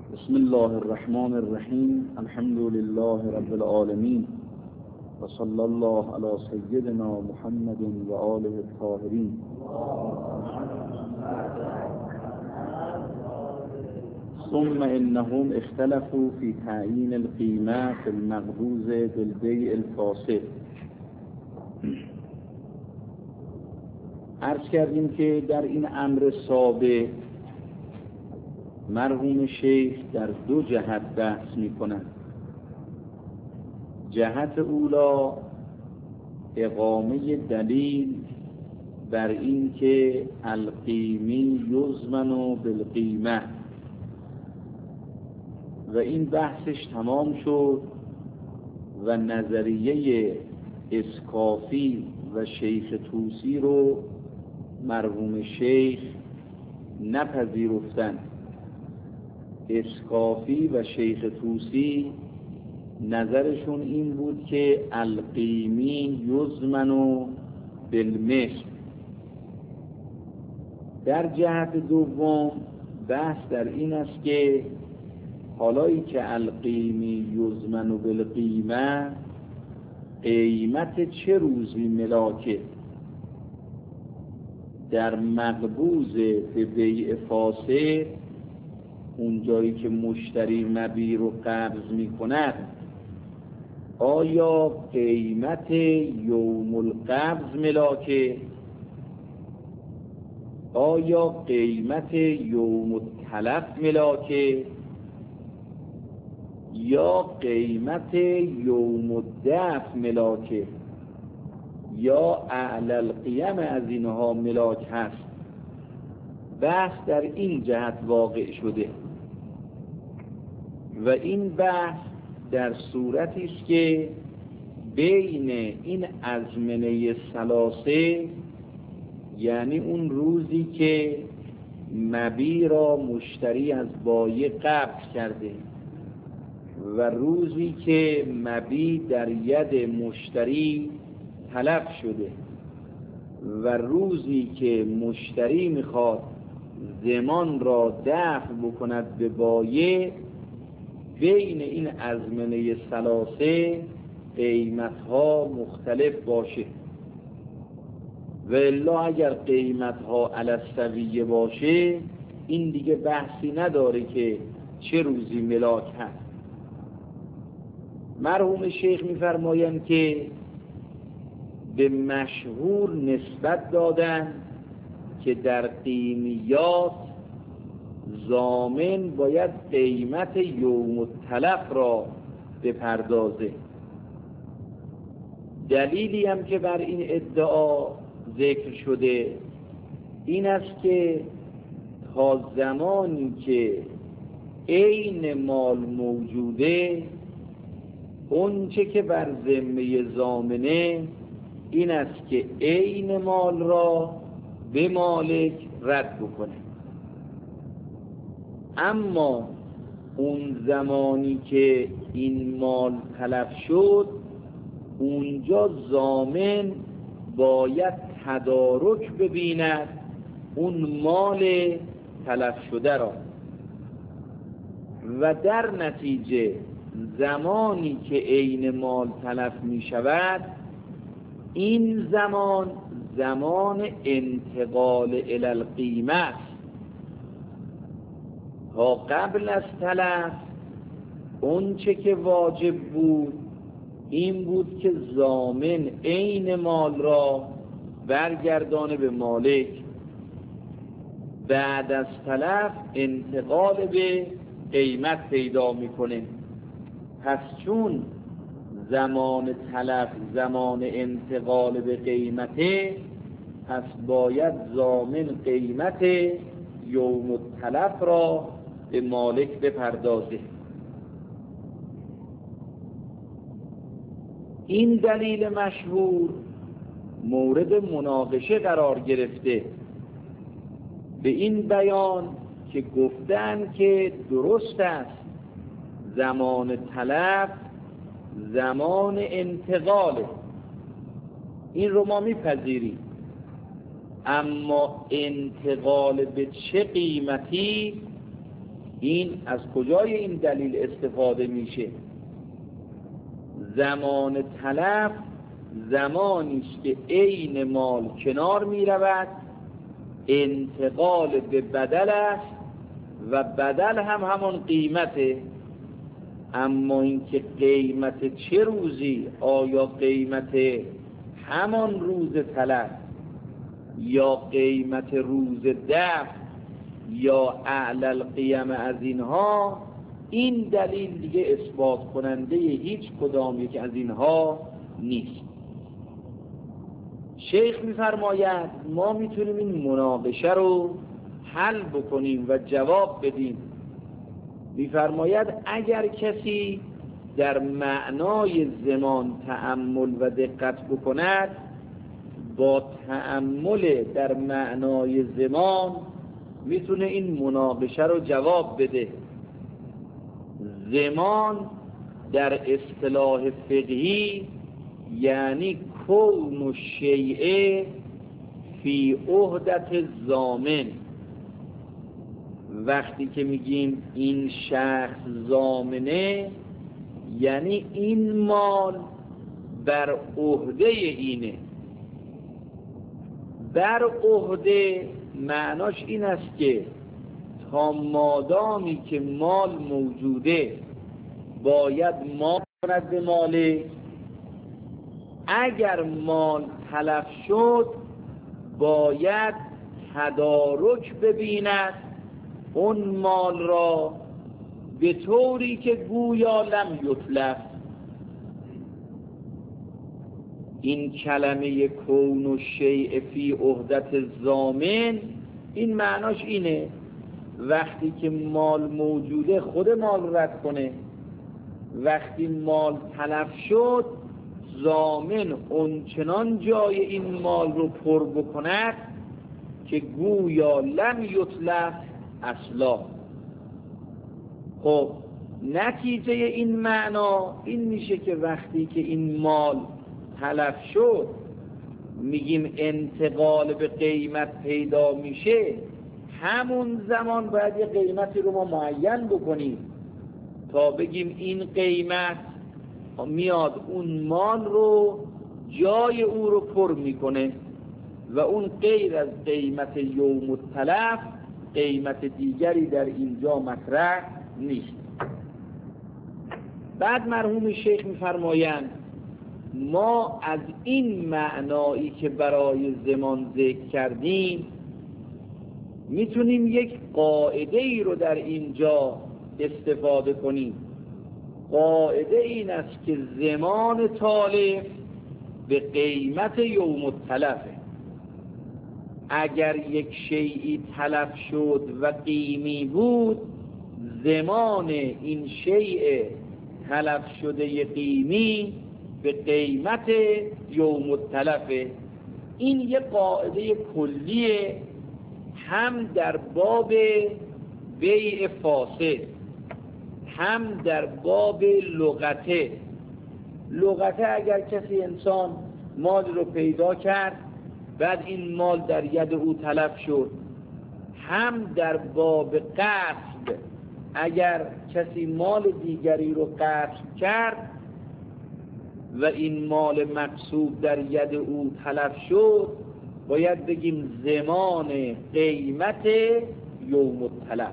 بسم الله الرحمن الرحیم. الحمد لله رب العالمین و صلی الله علی سیدنا محمد و آله الطاهرین. ثم انهم اختلفوا في تعیین القیمه فی المقبوض بالبیع الفاسد. عرض کردیم که در این امر سابق مرحوم شیخ در دو جهت بحث می کنند. جهت اولا اقامه دلیل بر این که القیمی یضمن بالقیمه و این بحثش تمام شد و نظریه اسکافی و شیخ طوسی رو مرحوم شیخ نپذیرفتند. اسکافی و شیخ طوسی نظرشون این بود که القیمی یضمن بالمثل. در جهت دوم بحث در این است که حالایی که القیمی یضمن بالقیمه، قیمت چه روزی ملاکه در مقبوض به بیع فاسد، اون جایی که مشتری مبیع رو قبض می کند، آیا قیمت یوم القبض ملاکه، آیا قیمت یوم التلف ملاکه، یا قیمت یوم الدفع ملاکه، یا اعلی القیم از اینها ملاک هست. بحث در این جهت واقع شده و این بحث در صورتی است که بین این ازمنه ثلاثه، یعنی اون روزی که مبیع را مشتری از بایع قبض کرده و روزی که مبیع در ید مشتری تلف شده و روزی که مشتری میخواد ضمان را دفع بکند به بایع، بین این ازمنه ثلاثه قیمتها مختلف باشه. و الا اگر قیمتها علی السویه باشه، این دیگه بحثی نداره که چه روزی ملاک هست. مرحوم شیخ میفرمایند که به مشهور نسبت دادن که در قیمیات ضامن باید قیمت یوم التلف را بپردازه. دلیلی هم که بر این ادعا ذکر شده این است که تا زمانی که عین مال موجوده، اون چه که بر ذمه ضامنه این است که عین مال را به مالک رد بکنه. اما اون زمانی که این مال تلف شد، اونجا ضامن باید تدارک ببیند اون مال تلف شده را و در نتیجه زمانی که عین مال تلف می شود، این زمان انتقال الی القیمه است. تا قبل از تلف اون چه که واجب بود این بود که ضامن عین مال را برگردانه به مالک. بعد از تلف انتقال به قیمت پیدا میکنه. پس چون زمان تلف زمان انتقال به قیمته، پس باید ضامن قیمت یوم التلف را به مالک بپردازه. این دلیل مشهور مورد مناقشه قرار گرفته به این بیان که گفتن که درست است زمان تلف زمان انتقاله، این رو ما میپذیریم، اما انتقال به چه قیمتی این از کجای این دلیل استفاده میشه؟ زمان تلف زمانی است که عین مال کنار می رود، انتقال به بدل است و بدل هم همون قیمته. اما اینکه قیمت چه روزی، آیا قیمت همان روز تلف یا قیمت روز دفع یا اعلی القیم از اینها، این دلیل دیگه اثبات کننده هیچ کدام یک از اینها نیست. شیخ می‌فرماید ما میتونیم این مناقشه رو حل بکنیم و جواب بدیم. می‌فرماید اگر کسی در معنای زمان تأمل و دقت بکند، با تأمل در معنای زمان میتونه این مناقشه رو جواب بده. زمان در اصطلاح فقهی یعنی کون الشیء فی عهدت الضامن. وقتی که میگیم این شخص ضامنه، یعنی این مال بر عهده اینه. بر عهده معناش این است که تا مادامی که مال موجوده باید مال کند به مالک. اگر مال تلف شد باید تدارک ببیند اون مال را به طوری که گویا لم یتلف. این کلمه کون الشیء فی عهدت الضامن، این معناش اینه وقتی که مال موجوده خود مال رد کنه، وقتی مال تلف شد ضامن اونچنان جای این مال رو پر بکند که گویا لم یتلف اصلا. خب نتیجه این معنا این میشه که وقتی که این مال تلف شد میگیم انتقال به قیمت پیدا میشه، همون زمان باید یه قیمتی رو ما معین بکنیم تا بگیم این قیمت میاد اون مال رو جای او رو پر میکنه و اون غیر از قیمت یوم التلف قیمت دیگری در اینجا مطرح نیست. بعد مرحوم شیخ میفرمایند ما از این معنایی که برای زمان ذکر کردیم میتونیم یک قاعده ای رو در اینجا استفاده کنیم. قاعده این است که زمان تالف به قیمت یوم التلفه. اگر یک شیئی تلف شد و قیمی بود، زمان این شیء تلف شده قیمی به قیمت یوم التلفه. این یک قاعده کلیه، هم در باب بیع فاسد هم در باب لغته. اگر کسی انسان مال رو پیدا کرد بعد این مال در ید او تلف شد، هم در باب غصب اگر کسی مال دیگری رو غصب کرد و این مال مغصوب در ید او تلف شد، باید بگیم زمان قیمت یوم التلف.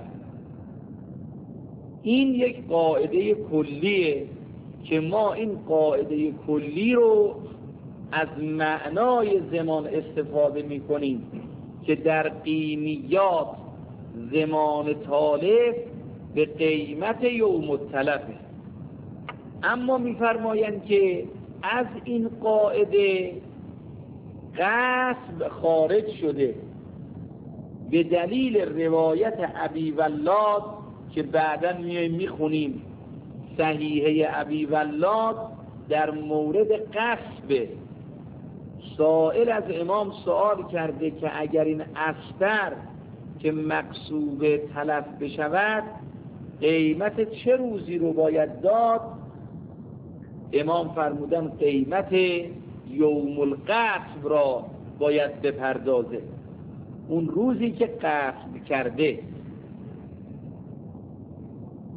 این یک قاعده کلیه که ما این قاعده کلی رو از معنای زمان استفاده می کنیم که در قیمیات زمان تالف به قیمت یوم التلفه. اما می‌فرمایند که از این قاعده غصب خارج شده به دلیل روایت ابی ولاد که بعداً میخونیم. صحیحه ابی ولاد در مورد غصب سائل از امام سوال کرده که اگر این استر که مغصوب تلف بشود قیمت چه روزی رو باید داد؟ امام فرمودن قیمت یوم الغصب را باید بپردازه، اون روزی که غصب کرده.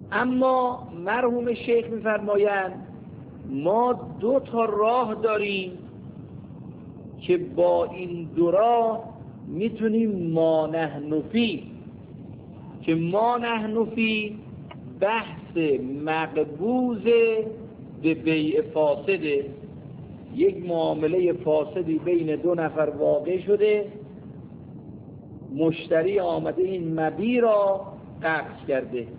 اما مرحوم شیخ می‌فرمایند ما 2 تا راه داریم که با این 2 راه میتونیم ما نحن فی، که ما نحن فی بحث مقبوض به بیع فاسده. یک معامله فاسدی بین 2 نفر واقع شده، مشتری آمده این مبیع را قبض کرده،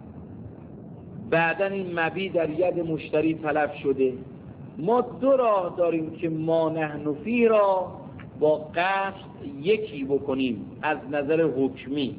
بعدن این مبیع در ید مشتری تلف شده. ما 2 راه داریم که ما نحن فی را با قصد یکی بکنیم از نظر حکمی.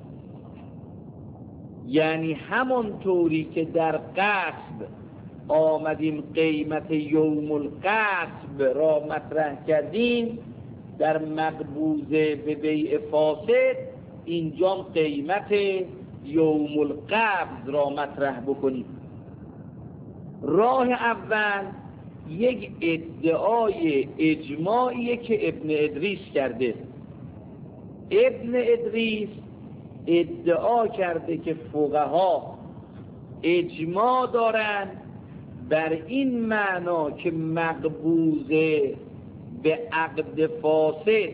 یعنی همون طوری که در قصد آمدیم قیمت یوم القصب را مطرح کردیم، در مقبوض به بیع فاسد اینجا قیمت یوم القبض را مطرح بکنیم. راه اول یک ادعای اجماعیه که ابن ادریس کرده. ابن ادریس ادعا کرده که فقها اجماع دارند بر این معنا که مقبوض به عقد فاسد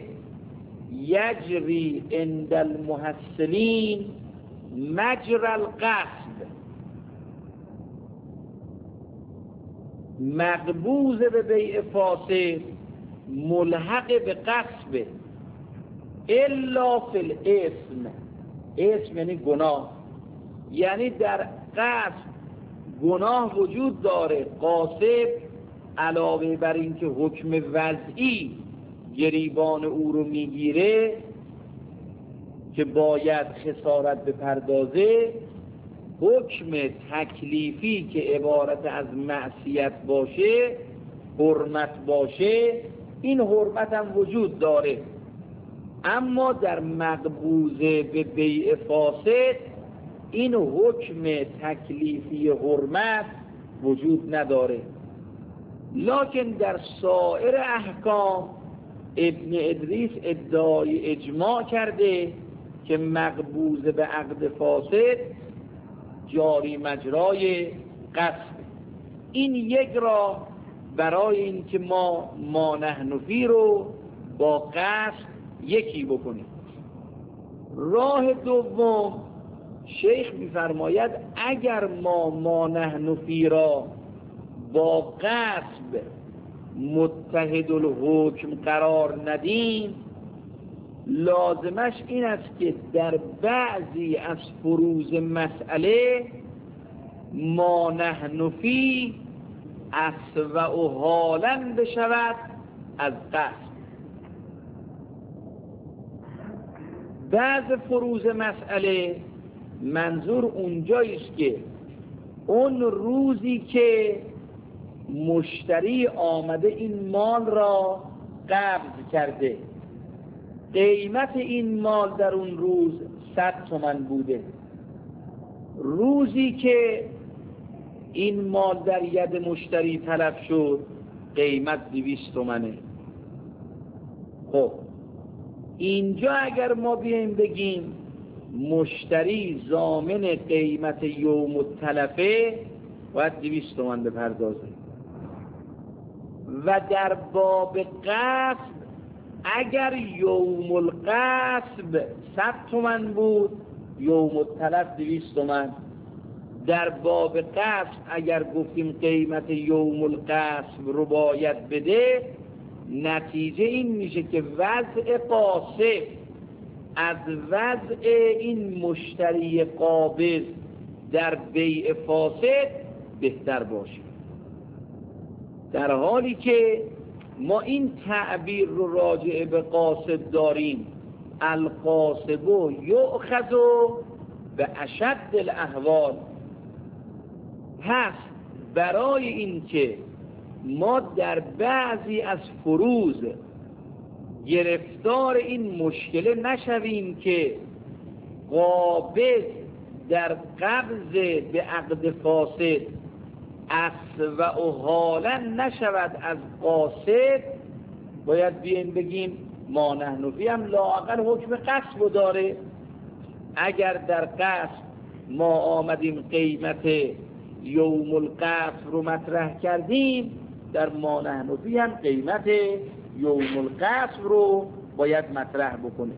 یجری عند المحصلین مجرى القصد. مقبوض به بیع فاسد ملحق به قصد الا فی الاسم. اسم یعنی گناه، یعنی در قصد گناه وجود داره. قاصد علاوه بر این که حکم وضعی گریبان او رو میگیره که باید خسارت بپردازه، حکم تکلیفی که عبارت از معصیت باشه، حرمت باشه، این حرمت هم وجود داره. اما در مقبوض به بیع فاسد این حکم تکلیفی حرمت وجود نداره. لکن در سایر احکام ابن ادریس ادعای اجماع کرده که مقبوض به عقد فاسد جاری مجرای قصد. این یک راه برای این که ما نحن فی رو با قصد یکی بکنیم. راه دوم شیخ می‌فرماید اگر ما نحن فی را با قصد متحد الحکم قرار ندیم، لازمش این است که در بعضی از فروض مسئله ما نحن فی اسوأ حالا بشود از قصد. بعض فروض مسئله منظور اونجاییست که اون روزی که مشتری آمده این مال را قبض کرده، قیمت این مال در اون روز 100 تومان بوده. روزی که این مال در ید مشتری تلف شد قیمت 200 تومانه. خب اینجا اگر ما بیایم بگیم مشتری ضامن قیمت یوم التلفه باید 200 تومان بپردازه، و در باب قصد اگر یوم القصب 100 تومان بود یوم التلف 200 تومان. در باب قصد اگر گفتیم قیمت یوم القصب رو باید بده، نتیجه این میشه که وضع قاصد از وضع این مشتری قابض در بیع فاسد بهتر باشه، در حالی که ما این تعبیر رو راجع به قاصد داریم القاصب یؤخذ به اشد الاحوال. پس برای این که ما در بعضی از فروض گرفتار این مشکل نشویم که قابض در قبض به عقد فاسد اسوأ حالا نشود از قاصد، باید بیایم بگیم ما نحن فی هم لااقل حکم قصب داره. اگر در قصب ما آمدیم قیمت یوم القصر رو مطرح کردیم، در ما نحن فیه هم قیمت یوم القصر رو باید مطرح بکنه.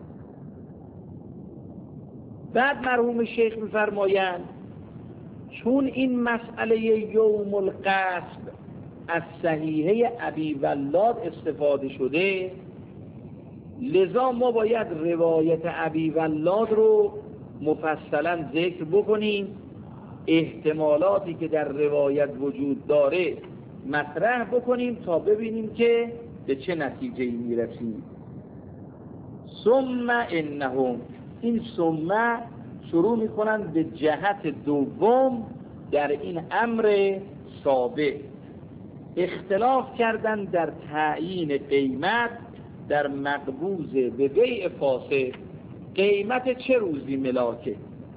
بعد مرحوم شیخ می‌فرمایند چون این مسئله یوم القصر از صحیحه ابی ولاد استفاده شده، لذا ما باید روایت ابی ولاد رو مفصلا ذکر بکنیم، احتمالاتی که در روایت وجود داره مطرح بکنیم تا ببینیم که به چه نتیجه‌ای میرسیم. ثم انهم، این ثم شروع میکنن به جهت دوم در این امر سابق. اختلاف کردن در تعیین قیمت در مقبوض به بیع فاسد، قیمت چه روزی ملاکه.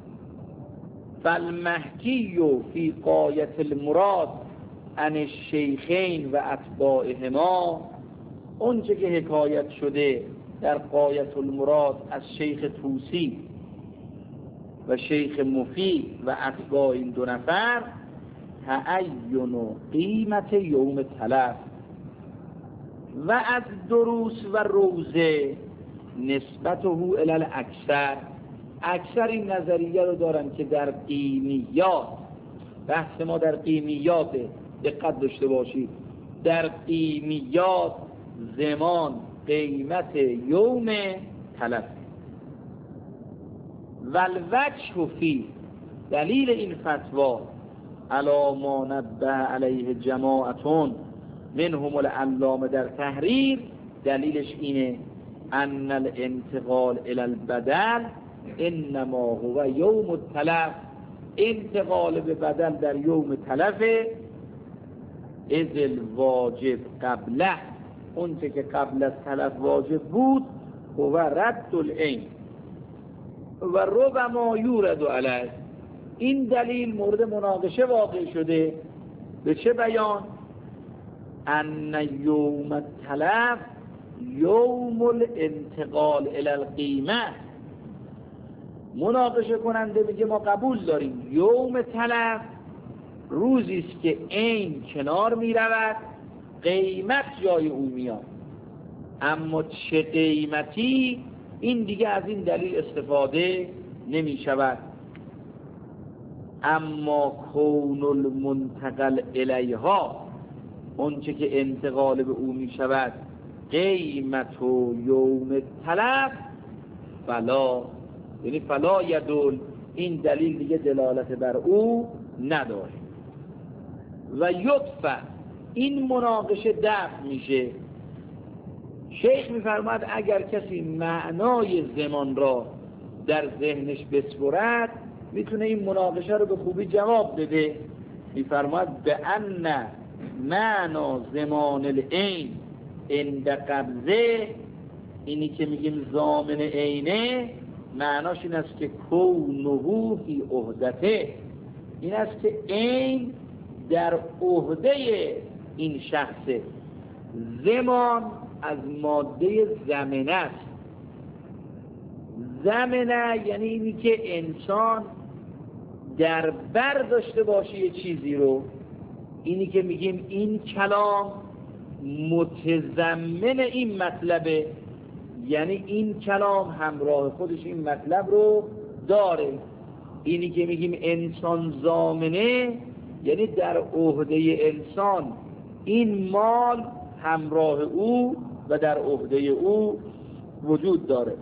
فالمحکی فی غایة المراد عن الشیخین و اتباعهما، اونچه که حکایت شده در غایة المراد از شیخ طوسی و شیخ مفید و اتباع این دو نفر، تعین قیمت یوم تلف و از دروس و روزه نسبته الی الاکثر. اکثر این نظریه رو دارن که در قیمیات، بحث ما در قیمیات، دقت داشته باشید، در قیمیات زمان قیمت یوم تلف. والوجه فی، دلیل این فتوا علی ما نبه علیه جماعتون منهم العلامه در تحریر، دلیلش اینه ان الانتقال الی البدل انما هو یوم التلف، انتقال به بدل در یوم تلف، اذ الواجب قبله، اون که قبل از تلف واجب بود، هو رد العین و ربما یورد علیه. این دلیل مورد مناقشه واقع شده. به چه بیان؟ ان یوم التلف یوم الانتقال الی القیمه. مناقشه کننده میگه ما قبول داریم یوم تلف روزی است که عین کنار میرود، قیمت جای او میاد، اما چه قیمتی این دیگه از این دلیل استفاده نمی شود. اما کون المنتقل الیها، اون چه که انتقال به او می شود قیمت و یوم تلف، فلا، یعنی فلا یدل، این دلیل دیگه دلالت بر او نداره. و یدفع، این مناقشه دفع میشه. شیخ میفرماد اگر کسی معنای زمان را در ذهنش بسپرد میتونه این مناقشه رو به خوبی جواب بده. میفرماد به ان معنا زمان العین عند قبضه، اینی که میگیم ضامن عینه، معناش این است که کونه فی عهدته، این است که عین در عهده این شخصه. زمان از ماده زمنه است. زمنه یعنی اینی که انسان در بر داشته باشه یه چیزی رو، اینی که میگیم این کلام متضمن این مطلبه، یعنی این کلام همراه خودش این مطلب رو داره. اینی که میگیم انسان ضامنه، یعنی در عهده انسان این مال همراه او و در عهده او وجود داره.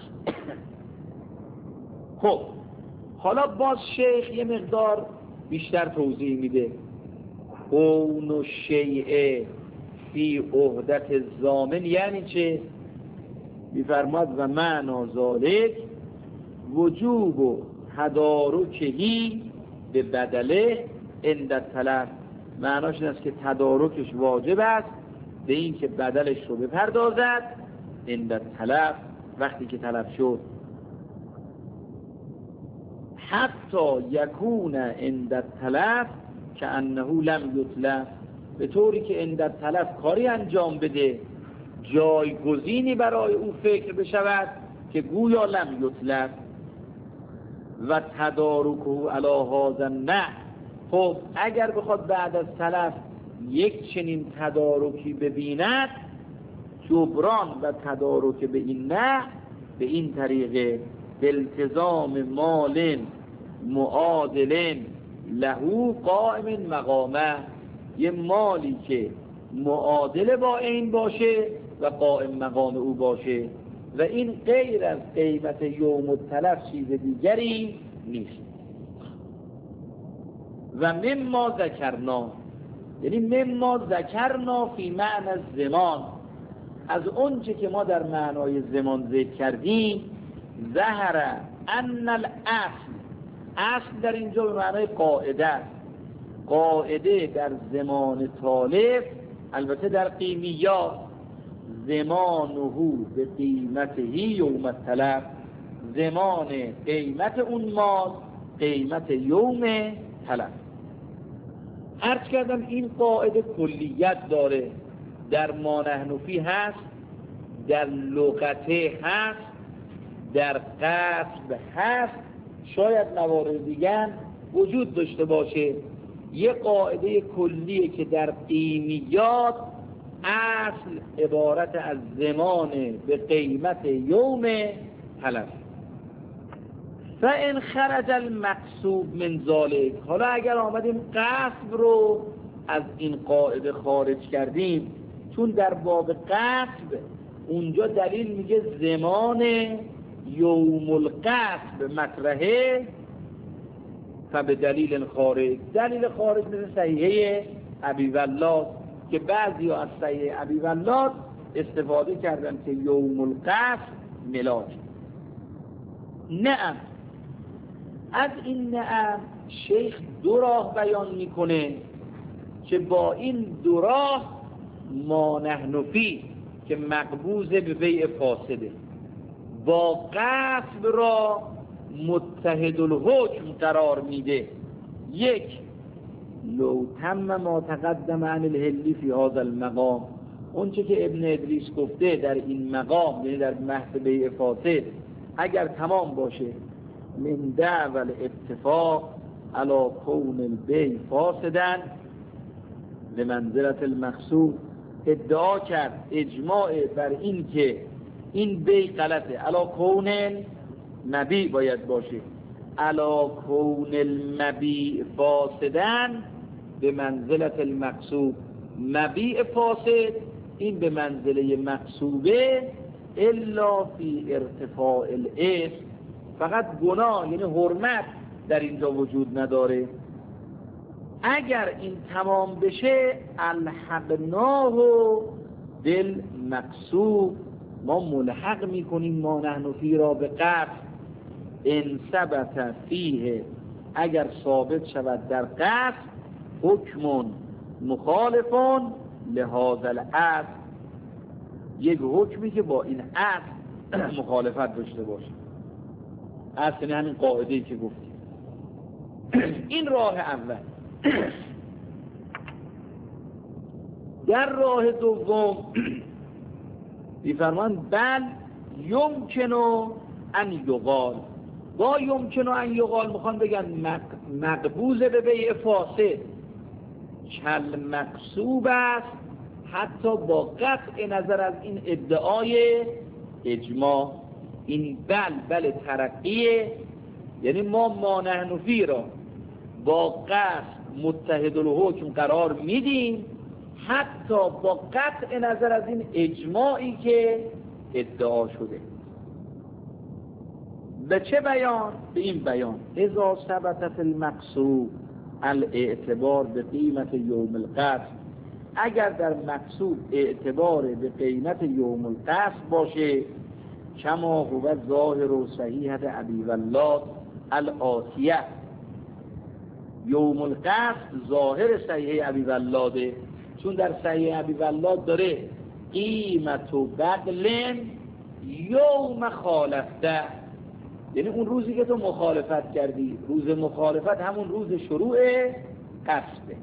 خب حالا باز شیخ یه مقدار بیشتر توضیح میده. کون و شیء فی عهدت الضامن یعنی چه؟ میفرماد و معنا ذالک وجوب و تدارکهی به بدله عند التلف. معناش این است که تدارکش واجب است به این که بدلش رو بپردازد عند التلف، وقتی که تلف شد. حتی یکون عند التلف که انه لم یتلف، به طوری که عند التلف کاری انجام بده، جایگزینی برای او فکر بشود که گویا لم یتلف. و تدارکه علی هذا نه. خب اگر بخواد بعد از سلف یک چنین تدارکی ببیند، جبران و تدارک به این نه به این طریقه التزام مال معادل له قائم مقامه، یه مالی که معادل با این باشه و قائم مقام او باشه و این غیر از قیمت یوم التلف چیز دیگری نیست. و مما ذکرنا، یعنی مما ذکرنا فی معنی زمان، از اونچه که ما در معنای زمان ذکر کردیم، ظهر ان الاصل، اصل در اینجا به معنای قاعده است. قاعده در زمان طالب، البته در قیمیات، زمانه به قیمته یوم التلف، زمان قیمت اون مال قیمت یوم تلف. عرض کردم این قاعده کلیت داره، در ما نحن فیه هست، در لغته هست، در قصب هست، شاید موارد دیگر وجود داشته باشه. یه قاعده کلیه که در قیمیات اصل عبارت از زمان به قیمت یوم تلف. فإن خرج المقصود من ذلك، حالا اگر آمدیم قصب رو از این قاعده خارج کردیم، چون در باب قصب اونجا دلیل میگه زمان یوم القصب مطرحه، فبه دلیل خارج، دلیل خارج مثل صحیحه ابی ولاد که بعضی ها از صحیح ابی ولاد استفاده کردن که یوم القصب ملاک. نعم، از این نعم شیخ دو راه بیان میکنه که با این دو راه ما نحن فی که مقبوض به بیع فاسده، با قصب را متحد الحکم قرار میده. یک، لو تم ما تقدم عن الهلی فی هذا المقام، اون چه که ابن ادریس گفته در این مقام، یعنی در بحث بیع فاسد، اگر تمام باشه، من دعوى الاتفاق علی کون البیع فاسدا لمنزلة المقصود، ادعا کرد اجماع بر این که این بیع غلطه، علی کون مبیع باید باشه، علی کون المبیع فاسدا به منزلة المقصود، مبیع فاسد این به منزله مقصوبه، الا فی ارتفاع الاسم، فقط گناه یعنی حرمت در اینجا وجود نداره. اگر این تمام بشه، الحقناه بالمقصود، ما ملحق میکنیم ما نحن فی را به قصد، ان ثبت فیه، اگر ثابت شود در قصد، حکم مخالفون لهذا الاصل، یک حکمی که با این اصل مخالفت داشته باشه. اصل همین قاعده‌ای که گفتیم. این راه اول. در راه دوم می‌فرمان بل یمکن ان یقال، با یمکن ان یقال میخوان بگن مقبوض به بیع فاسد کل مقصوب است، حتی با قطع نظر از این ادعای اجماع. این بل ترقیه، یعنی ما نحن فی را با قصد متحد الحکم قرار میدیم، حتی با قطع نظر از این اجماعی که ادعا شده. به چه بیان؟ به این بیان اذا ثبتت المقصود الاعتبار به قیمت یوم القصد، اگر در مقصود اعتبار به قیمت یوم القصد باشه، کما هو ظاهر و صحیحت ابی ولاد الآتیه، یوم القصد ظاهر صحیح ابی ولاده، چون در صحیح ابی ولاد داره قیمت و بغل یوم خالفته، یعنی اون روزی که تو مخالفت کردی، روز مخالفت همون روز شروع قصده.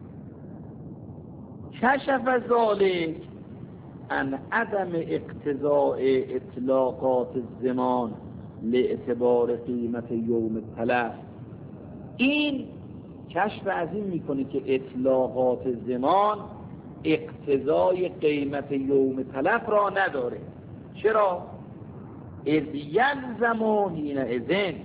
کشف ذالک ان عدم اقتضاء اطلاقات الزمان لاعتبار قیمت یوم تلف. این کشف از این میکنه که اطلاقات زمان اقتضای قیمت یوم تلف را نداره. چرا؟ اذ یلزم حینئذ،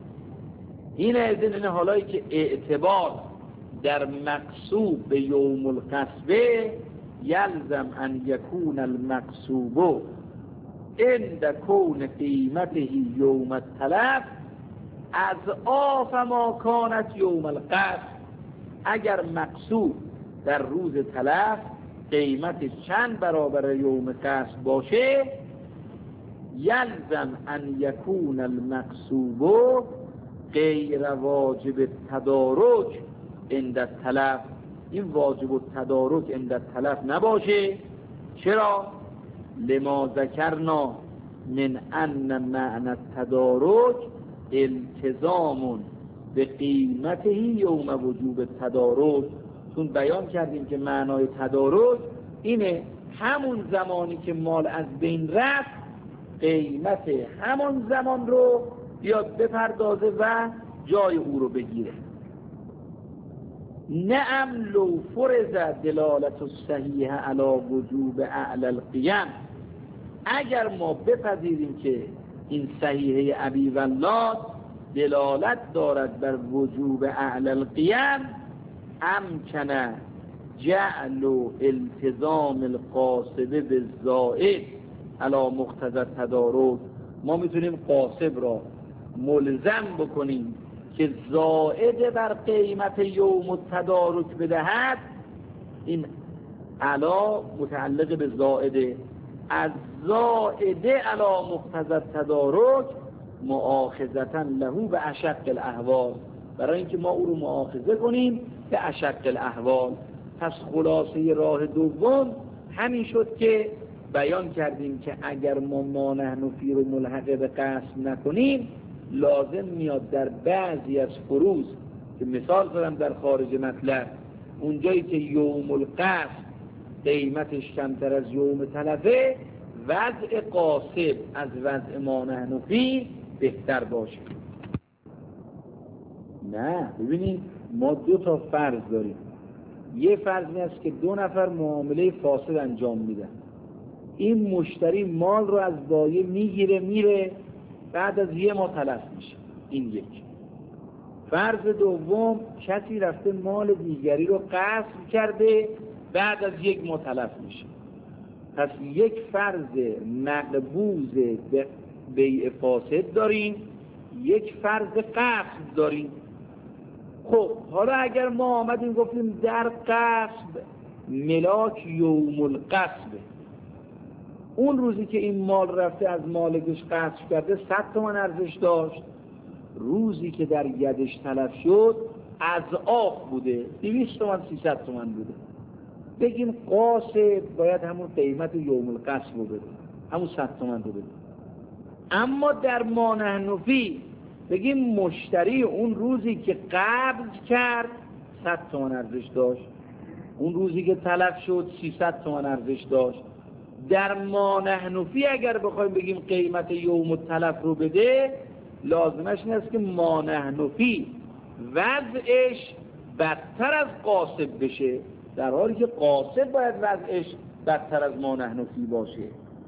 این حالایی که اعتبار در مقصوب به یوم القصبه، یلزم ان یکون المقصوب عند کون قیمته یوم التلف اضعاف ما کانت یوم القصب. اگر مقصود در روز تلف قیمت چند برابر یوم قصب باشه، یلزم ان یکون المقصوب غیر واجب التدارک عند التلف، این واجب التدارک عند التلف نباشه. چرا؟ لما ذکرنا من ان معنی التدارک التزام به قیمته یوم وجوب التدارک. چون بیان کردیم که معنای تدارک اینه همون زمانی که مال از بین رفت قیمت همون زمان رو بیاد بپردازه و جای او رو بگیره. نعم لو فرض دلالت الصحیح علی وجوب اعلی القیم، اگر ما بپذیریم که این صحیحه ابی ولاد دلالت دارد بر وجوب اعلی القیم، امکن جعل و التزام القاصب بالزائد علی مقتضی التدارک، ما میتونیم قاصب را ملزم بکنیم که زائد بر قیمت یوم التدارک بدهد. این علا متعلق به زائده، از زائده علی مقتضی التدارک مؤاخذة له به اشق الاحوال، برای اینکه ما او رو مؤاخذه کنیم به اشق الاحوال. پس خلاصه راه دوم همین شد که بیان کردیم که اگر ما مانع فی رو ملحق به قصد نکنیم، لازم میاد در بعضی از فروض که مثال زدم در خارج مطلب، اونجایی که یوم القصد قیمتش کمتر از یوم تلفه، وضع قاصب از وضع مانع فی بهتر باشه. نه ببینید، ما دو تا فرض داریم. یه فرض این است که دو نفر معامله فاسد انجام میدن، این مشتری مال رو از بایع میگیره میره، بعد از یه ماه تلف میشه. این یک. فرض دوم، کسی رفته مال دیگری رو غصب کرده، بعد از یک ماه تلف میشه. پس یک فرض مقبوض به بیع فاسد داریم، یک فرض غصب داریم. خب حالا اگر ما آمدیم گفتیم در غصب ملاک یوم القصب، اون روزی که این مال رفته از مالکش غصب کرده 100 تومان ارزش داشت، روزی که در یدش تلف شد اضعاف بوده، 200 تومان 300 تومان بوده. بگیم قاصد باید همون قیمت یوم القصب رو بده، همون 100 تومان رو بده. اما در مانع نفی بگیم مشتری اون روزی که قبض کرد 100 تومان ارزش داشت، اون روزی که تلف شد 300 تومان ارزش داشت. در مانع نفی اگر بخوایم بگیم قیمت یوم التلف رو بده، لازمش این است که مانع نفی وضعش بدتر از قاصب بشه، در حالی که قاصب باید وضعش بدتر از مانع نفی باشه.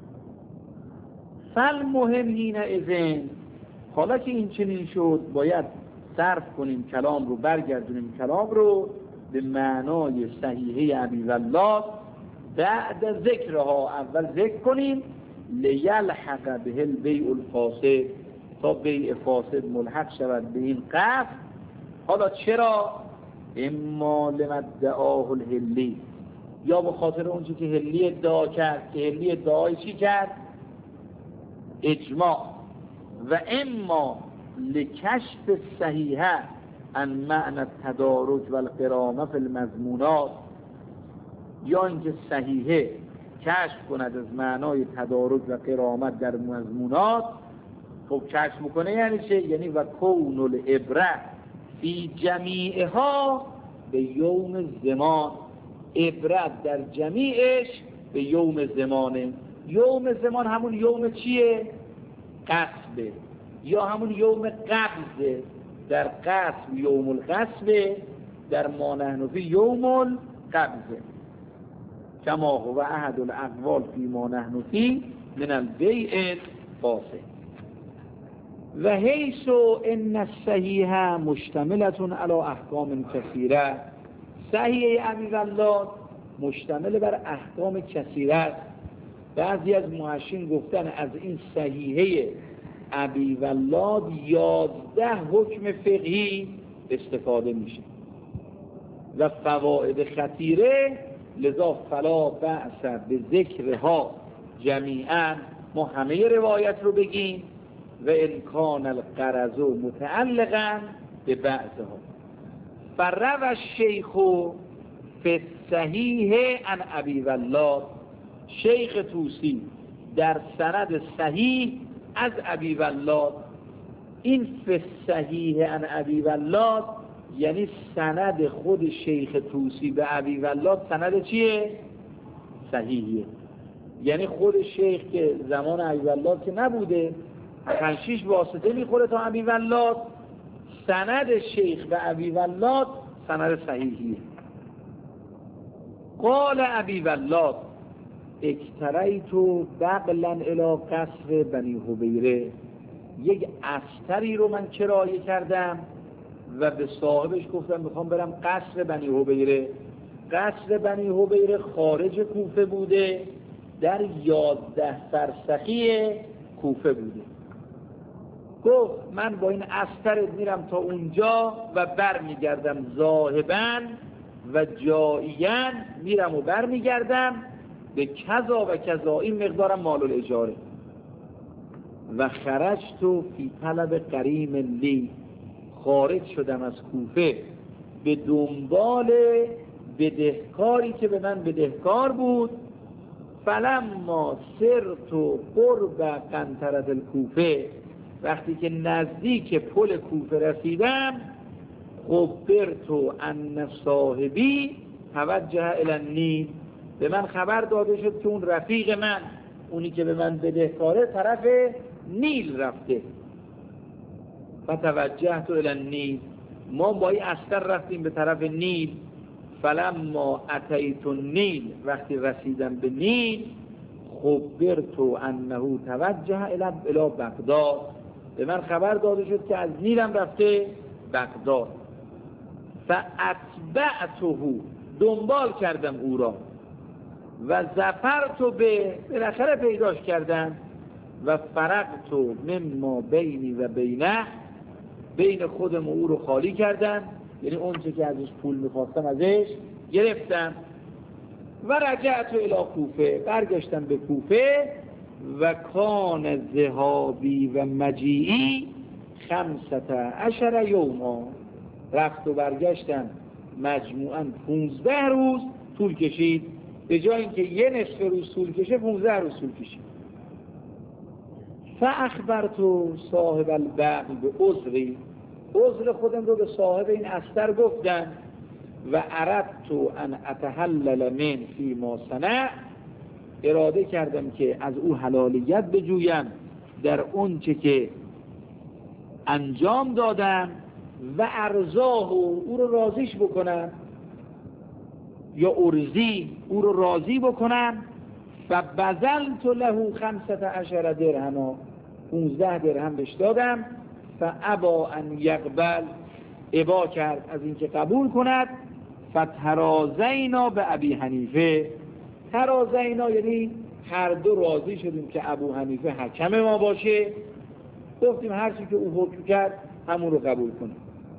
فالمهم حینئذ، حالا که این چنین شد باید صرف کنیم کلام رو، برگردونیم کلام رو به معنای صحیحه ابی ولاد. بعد ذکرها، اول ذکر کنیم لیلحق به البیع الفاسد، تا بیع فاسد ملحق شود به این قصد. حالا چرا؟ اما لمدعاه الهلی، یا به خاطر اونچه که هلی ادعا کرد، که هلی ادعای چی کرد؟ اجماع. و اما لکشف صحیحه ان معنی التدارج و القرامه فی المضمونات، یا اینکه صحیحه کشف کند از معنای تدارج و قرامت در مضمونات. خب کشف میکنه یعنی چه؟ یعنی و کون العبره فی جمیعها به یوم زمان، عبرت در جمیعش به یوم زمانه. یوم زمان همون یوم چیه؟ قصبه. یا همون یوم قبضه، در قسم یوم القسمه، در ما نحن فی یوم القبضه. کما هو احد الاقوال فی ما نحن فی من البیع الفاسد. و حیث ان الصحیح مشتملة علی احکام کثیره، صحیح ابی ولاد مشتمل بر احکام کثیره است. بعضی از محشین گفتن از این صحیحه ابی ولاد 11 حکم فقهی استفاده میشه و فواید خطیره، لذا فلا بأس به ذکرها جمیعا، ما همه روایت رو بگیم و امکان الغرض متعلقا به بعضها. فروى الشیخ فی الصحیح عن ابی ولاد، شیخ طوسی در سند صحیح از ابی ولاد. این فی الصحیح عن ابی ولاد یعنی سند خود شیخ طوسی به ابی ولاد سند چیه؟ صحیحیه. یعنی خود شیخ که زمان ابی ولاد که نبوده، 5-6 واسطه میخوره تا ابی ولاد، سند شیخ به ابی ولاد سند صحیحیه. قال ابی ولاد اکتریت بغلا الی قصر بنی حبیره، یک استری رو من کرایه کردم و به صاحبش گفتم میخوام برم قصر بنی حبیره. قصر بنی حبیره خارج کوفه بوده، در 11 فرسخی کوفه بوده. گفت من با این استر میرم تا اونجا و بر میگردم، ذاهباً و جاییاً میرم و بر میگردم به کذا و کذا، این مقدارم مال الاجاره. و خرجت فی طلب قریم لی، خارج شدم از کوفه به دنبال بدهکاری که به من بدهکار بود. فلما سرت قرب قنطرة الکوفه، وقتی که نزدیک پل کوفه رسیدم، خبرت ان صاحبی توجه الی النیل، به من خبر داده شد که اون رفیق من، اونی که به من بدهکاره، طرف نیل رفته. فتوجهت الی النیل، ما با این استر رفتیم به طرف نیل. فلما اتیت النیل، وقتی رسیدم به نیل، خبرت انه توجه الی بغداد، به من خبر داده شد که از نیلم رفته بغداد. فاتبعته، دنبال کردم او را، و ظفرت به، بالاخره پیداش کردم. و فرقت مما بینی و بینه، بین خودم و او رو خالی کردم، یعنی اون چه که ازش پول میخواستم ازش گرفتم. و رجعت الی کوفه، برگشتم به کوفه. و کان ذهابی و مجیعی 15 یوما، رفت و برگشتم مجموعاً 15 روز طول کشید، به جای اینکه یه نصف روز طول کشه 15 روز طول کشید. فاخبرت صاحب البغل به عذری، عذر خودم رو به صاحب این استر گفتم. و اردت ان اتحلل من فی ما صنع، اراده کردم که از او حلالیت بجویم در اون چه که انجام دادم. و ارضاه، او رو راضیش بکنم، یا ارضی، او رو راضی بکنم. فبذلت له 15 درهما، 15 درهم بهش دادم. فابا ان یقبل، ابا کرد از اینکه قبول کند. فترازینا به ابی حنیفه، ترازینا یعنی هر دو راضی شدیم که ابو حنیفه حکم ما باشه، گفتیم هر چی که او حکم کرد همون رو قبول کنیم.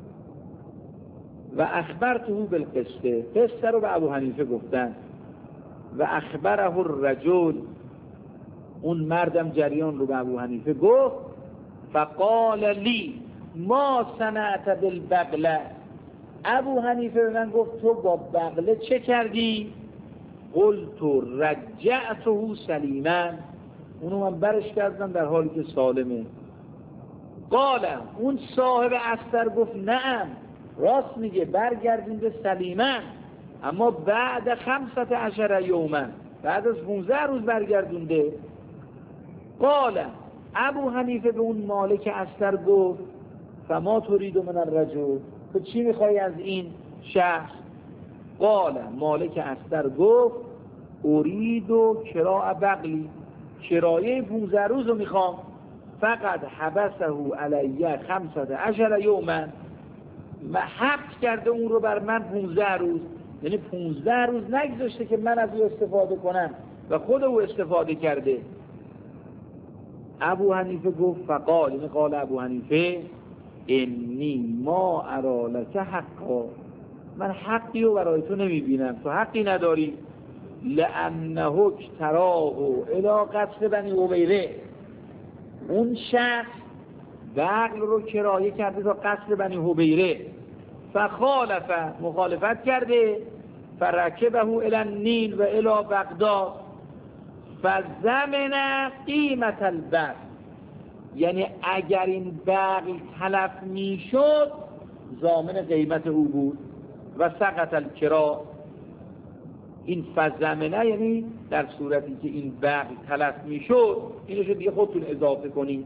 و اخبرته بالقسط، قسط رو به ابو حنیفه گفتن. و اخبره الرجل، اون مردم جریان رو به ابو حنیفه گفت. فقال لی ما صنعت بالبغله، ابو حنیفه به من گفت تو با بغله چه کردی؟ قلت رجعته سلیما، اونو من برش کردم در حالی که سالمه. قال، اون صاحب استر گفت نعم، راست میگه، برگردونده سلیما، اما بعد 15 یوما، بعد از 15 روز برگردونده. قال ابو حنیفه به اون مالک استر گفت فما ترید من الرجل، تو چی میخوای از این شخص؟ قال مالک استر گفت ارید و کراء بغلی، کرایه 15 روز رو میخوام. فقط حبسه علیه 15 یوما، حبس کرده اون رو بر من 15 روز، یعنی 15 روز نگذاشته که من از او استفاده کنم و خود او استفاده کرده. ابو حنیفه گفت فقال، یعنی قال ابو حنیفه انی ما ارا لک حقا، من حقی رو برای تو نمیبینم، تو حقی نداری. لانه تراه الی قصر بنی حبیره، اون شخص بغل رو کرایه کرده تا قصر بنی حبیره. فخالف، مخالفت کرده. فرکبه الی النیل و الی بغداد فزمن قیمت البغل، یعنی اگر این بغل تلف میشد ضامن قیمت او بود. و سقط الکرا، این فزمنه یعنی در صورتی که این بغل تلف میشد، اینو دیگه خودتون اضافه کنید.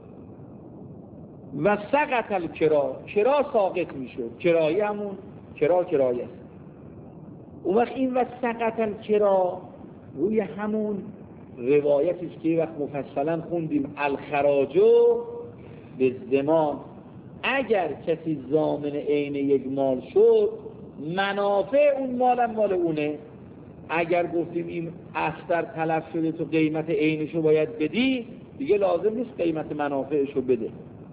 و سقط الکرا، کرا ساقط میشد، کرایی همون کرایه است. اون وقت این و سقط الکرا روی همون روایتی که یه وقت مفصلا خوندیم الخراجو به زمان، اگر کسی ضامن عین یک مال شد منافع اون مالم مال اونه. اگر گفتیم این استر تلف شده تو قیمت عینشو باید بدی، دیگه لازم نیست قیمت منافعشو بده.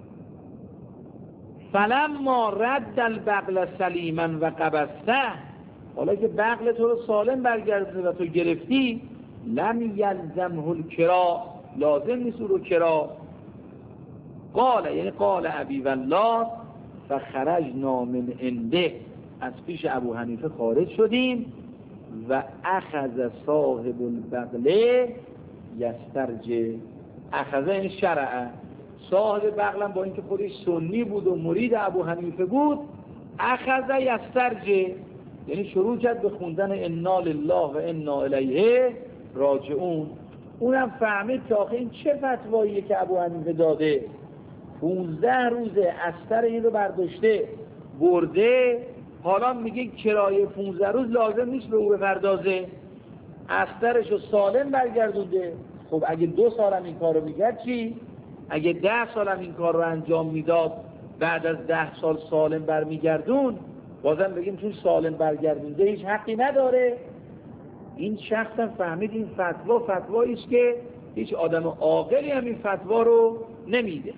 فلما رد البغل سلیما و قبضته، حالا که بغل تو رو سالم برگرده و تو گرفتی، لم یلزمه الکرا، لازم نیست رو کرا. قال، یعنی قال ابی والله فخرجنا من عنده، از پیش ابو حنیفه خارج شدیم. و اخذ صاحب البغل یسترجع، اخذ این شرعه، صاحب بغلم با اینکه خودش سنی بود و مرید ابو حنیفه بود، اخذ یسترجع، یعنی شروع کرد به خوندن انا لله و انا الیه راجعون. اونم فهمید که آخه این چه فتواییه که ابو حنیفه داده، 15 روزه استر این رو برداشته برده، حالا میگه کرایه 15 روز لازم نیست به او بپردازه، استرشو سالم برگردونده. خب اگه 2 سالم این کار رو میکرد چی؟ اگه 10 سالم این کار رو انجام میداد، بعد از 10 سال سالم برمیگردون، بازم بگیم چون سالم برگردونده هیچ حقی نداره. این شخص هم فهمید این فتوایی است که هیچ آدم عاقلی هم این فتوا رو نمیده.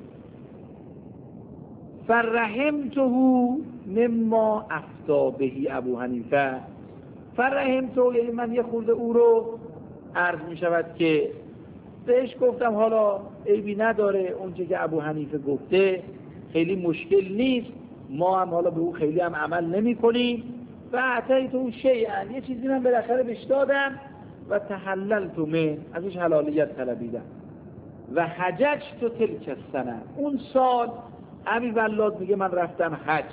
فرحمته مما افتا بهی ابو حنیفه، فرحمته یعنی من یه خورده او رو عرض می شود که بهش گفتم حالا عیبی نداره، اونچه که ابو حنیفه گفته خیلی مشکل نیست، ما هم حالا به او خیلی هم عمل نمی کنیم. و اعطیت او شیئا، یه چیزی من بالاخره بهش دادم. و تحللت من، ازش حلالیت طلبیدم. و حججت تلک السنه، اون سال ابی ولاد میگه من رفتم حج.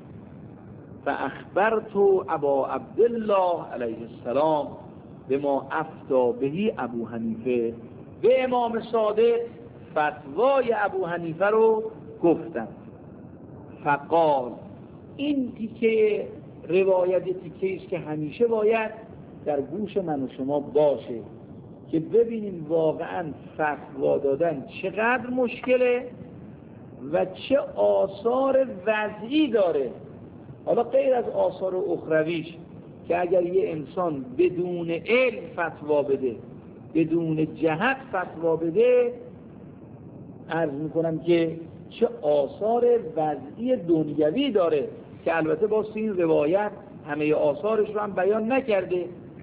فاخبرت ابا عبدالله علیه السلام بما افتا بهی ابو حنیفه، به امام صادق فتوای ابو حنیفه رو گفتم. فقال، این تیکه روایت تیکه است که همیشه باید در گوش من و شما باشه که ببینیم واقعا فتوا دادن چقدر مشکله و چه آثار وضعی داره. حالا غیر از آثار اخرویش که اگر یه انسان بدون علم فتوا بده، بدون جهت فتوا بده، عرض میکنم که چه آثار وضعی دنیوی داره که البته با این روایت همه آثارش رو هم بیان نکرده.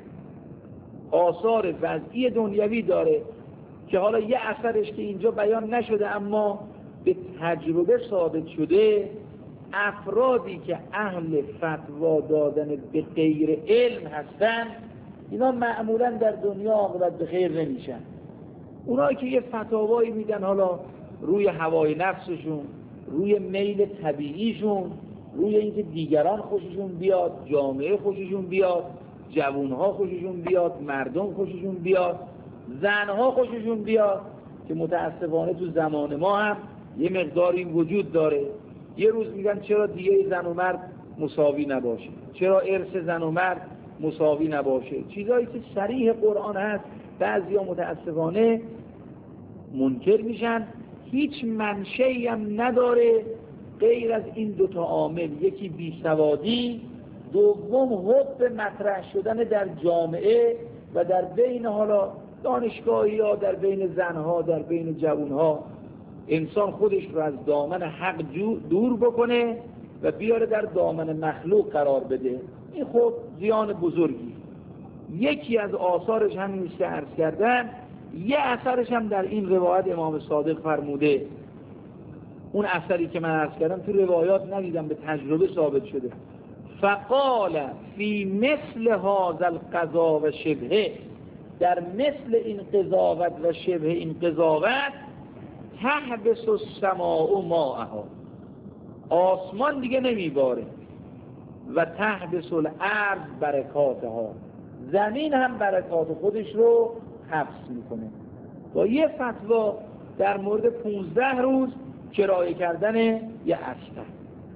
آثار وضعی دنیوی داره که حالا یه اثرش که اینجا بیان نشده اما به تجربه ثابت شده، افرادی که اهل فتوا دادن به غیر علم هستن اینا معمولا در دنیا عاقبت به خیر نمیشن. اونایی که یه فتاوایی میدن حالا روی هوای نفسشون، روی میل طبیعیشون، روی اینکه دیگران خوششون بیاد، جامعه خوششون بیاد، جوانها خوششون بیاد، مردم خوششون بیاد، زنها خوششون بیاد، که متاسفانه تو زمان ما هم یه مقدار این وجود داره. یه روز میگن چرا دیگه زن و مرد مساوی نباشه، چرا ارث زن و مرد مساوی نباشه، چیزایی که صریح قرآن هست بعضیا متاسفانه منکر میشن. هیچ منشئی هم نداره غیر از این دوتا عامل، یکی بیسوادی، دوم حب مطرح شدن در جامعه و در بین حالا دانشگاهی ها، در بین زنها، در بین جوانها. انسان خودش رو از دامن حق دور بکنه و بیاره در دامن مخلوق قرار بده. این خب زیان بزرگی. یکی از آثارش همین است که عرض کردن. یه اثرش هم در این روایت امام صادق فرموده. اون اثری که من عرض کردم تو روایات ندیدم، به تجربه ثابت شده. فقال فی مثل هذا القضا و شبهه، در مثل این قضاوت و شبه این قضاوت، تحبس السماء ماءها، آسمان دیگه نمیباره، و تحبس الارض برکاتها، زمین هم برکات خودش رو حبس میکنه. با یه فتوا در مورد 15 روز کرایه کردن یه استر.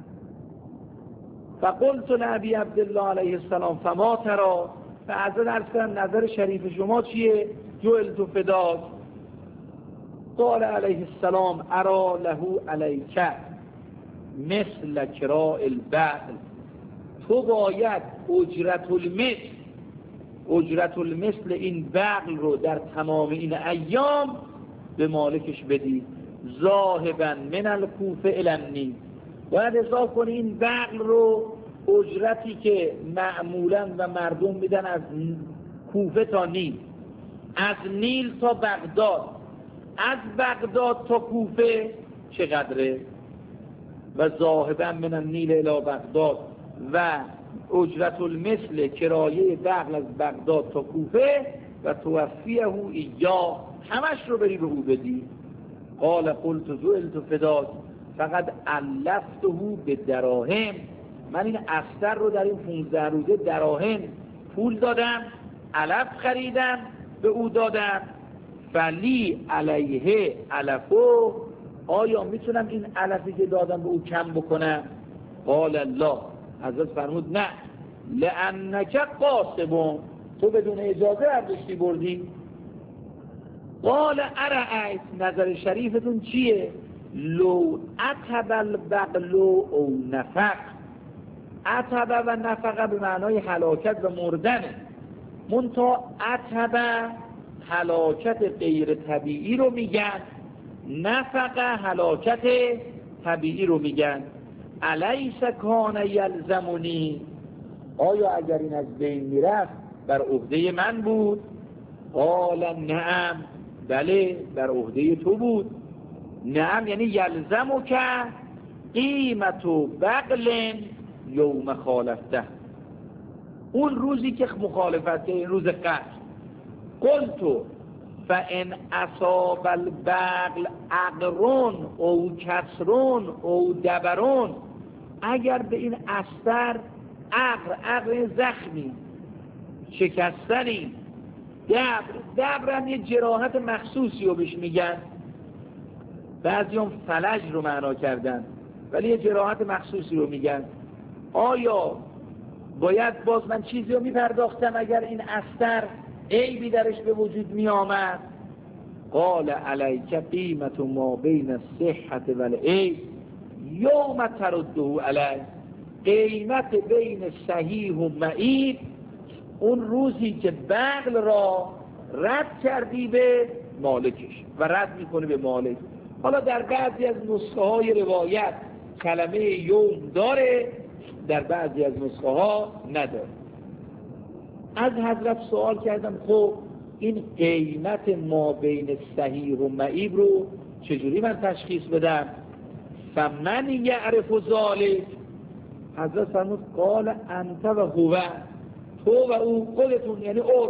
فقلت لابی عبدالله علیه السلام فما ترا، فعزد عرض کردم نظر شریف شما چیه؟ جعلت فداک. قال علیه السلام ارا له علیک مثل کراء البعل، تو باید اجرت المثل این بغل رو در تمام این ایام به مالکش بدی. ذاهبا من الکوفه الی النیل، باید حساب کنی این بغل رو اجرتی که معمولا و مردم میدن از کوفه تا نیل، از نیل تا بغداد، از بغداد تا کوفه چقدره؟ و ذاهبا من النیل الی بغداد و اجرت المثل کرایه بغل از بغداد تا کوفه و توفیه ایا، همش رو بری به او بدی. قال قلت جعلت فداک فقد علفته به دراهم، من این استر رو در این 15 روزه دراهم پول دادم، علف خریدم به او دادم. فلی علیه علفو، آیا میتونم این علفی که دادم به او کم بکنم؟ قال الله، حضرت فرمود نه، لانک قاسم، تو بدون اجازه برداشتی بردی. قال ارأیت، نظر شریفتون چیه؟ لو عتب البغل او نفق، عتب و نفق به معنای هلاکت و مردنه، منتها عتب هلاکت غیر طبیعی رو میگن، نفق هلاکت طبیعی رو میگن. الیس کان یلزمونی، آیا اگر این از بین میرفت بر عهده من بود؟ قال نعم، بله بر عهده تو بود. نعم یعنی یلزمک قیمت بغل یوم خالفته، اون روزی که مخالفت که این روز قتل. قلت فان اصاب البغل عقرون او کسرون او دبرون، اگر به این استر عقر زخمی، شکستنی، دبر هم یه جراحت مخصوصی رو بهش میگن، بعضی هم فلج رو معنا کردن ولی یه جراحت مخصوصی رو میگن. آیا باید باز من چیزی رو میپرداختم اگر این استر عیبی درش به وجود می آمد؟ قال علیک قیمت ما بین الصحة والعیب یوم ترده علی، قیمت بین صحیح و معیب اون روزی که بغل را رد کردی به مالکش و رد میکنی به مالک. حالا در بعضی از نسخه های روایت کلمه یوم داره، در بعضی از نسخه ها نداره. از حضرت سوال کردم خب این قیمت ما بین صحیح و معیب رو چجوری من تشخیص بدم؟ فمن یعرف ذلک، حضرت فرمود قال انت و هو، تو و او، خودتون یعنی عرف.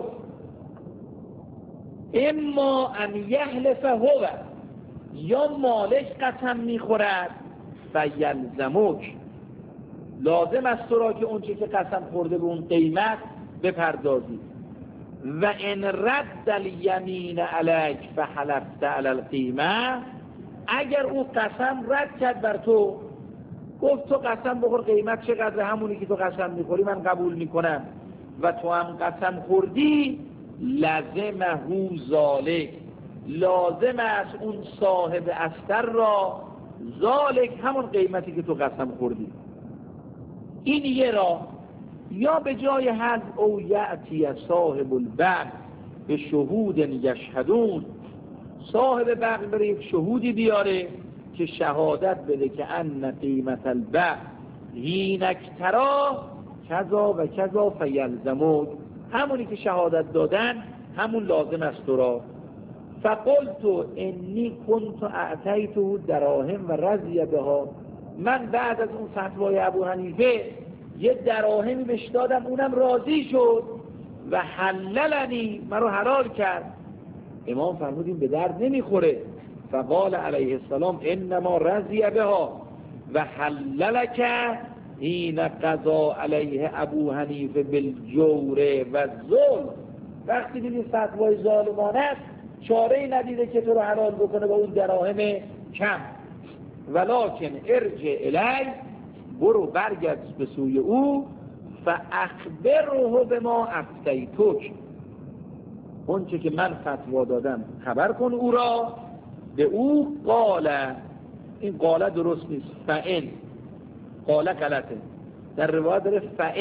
اما ان یحلف هو، یا مالک قسم میخورد، فیلزمک، لازم است تو را که اون چه که قسم خورده به اون قیمت بپردازی. و ان رد الیمین علیک فحلفت علی القیمه، اگر او قسم رد کرد بر تو، گفت تو قسم بخور قیمت چقدر، همونی که تو قسم میخوری من قبول میکنم، و تو هم قسم خوردی، لازمه ذالک، لازم است اون صاحب استر را، ذالک همون قیمتی که تو قسم خوردی. این یه راه. یا به جای حد او یأتی صاحب البغل به شهود یشهدون، صاحب بغل بره یک شهودی بیاره که شهادت بده که ان قیمت البغل هینکترا کذا و کذا فیلزمون، همونی که شهادت دادن همون لازم است تو را. فقلت انی کنت اعطیته دراهم و رضی بها، من بعد از اون فتوای ابو حنیفه یه دراهمی بهش دادم، اونم راضی شد، و حللنی، من رو حلال کرد. امام فرمودیم به درد نمیخوره. فقال علیه السلام انما رضی بها و حللک حین قضا علیه ابو حنیفه بالجور و ظلم. وقتی دیدی فتوای ظالمانه است، چاره‌ای ندیده که تو رو حلال بکنه با اون دراهم کم. ولکن ارجع الی، برو برگرد به سوی او، فاخبره بما افتیتک، اون چه که من فتوا دادم خبر کن او را به او. قال، این قال درست نیست، فئن، قال غلطه، در روایت داره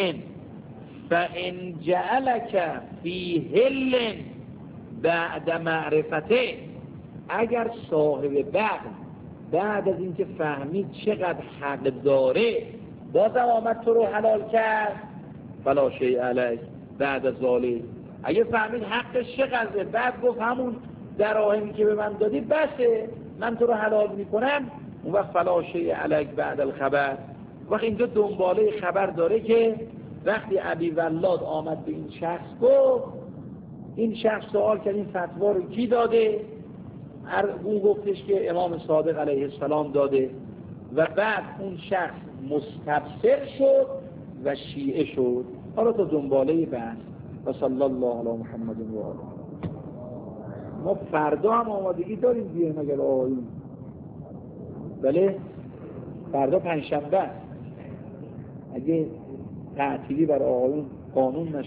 فئن جعلک فی هل بعد معرفته، اگر صاحب بغل بعد از اینکه فهمید چقدر حق داره بازم آمد تو رو حلال کرد، فلا شیء علیه بعد از ذالک، اگه فهمید حقش چقدره بعد گفت همون دراهمی که به من دادی بسه، من تو رو حلال میکنم، اون وقت فلا شیء علیک بعد الخبر. وقت اینجا دنباله خبر داره که وقتی ابی ولاد آمد به این شخص گفت، این شخص سوال کرد این فتوا رو کی داده؟ اون گفتش که امام صادق علیه السلام داده، و بعد اون شخص مستبصر شد و شیعه شد. حالا تا دنباله بحث. و صلی الله علی محمد و آله. ما فردا هم آمادگی داریم بیایم اگر آقایون، بله فردا پنجشنبه، اگه تعطیلی بر آقایون قانون نشه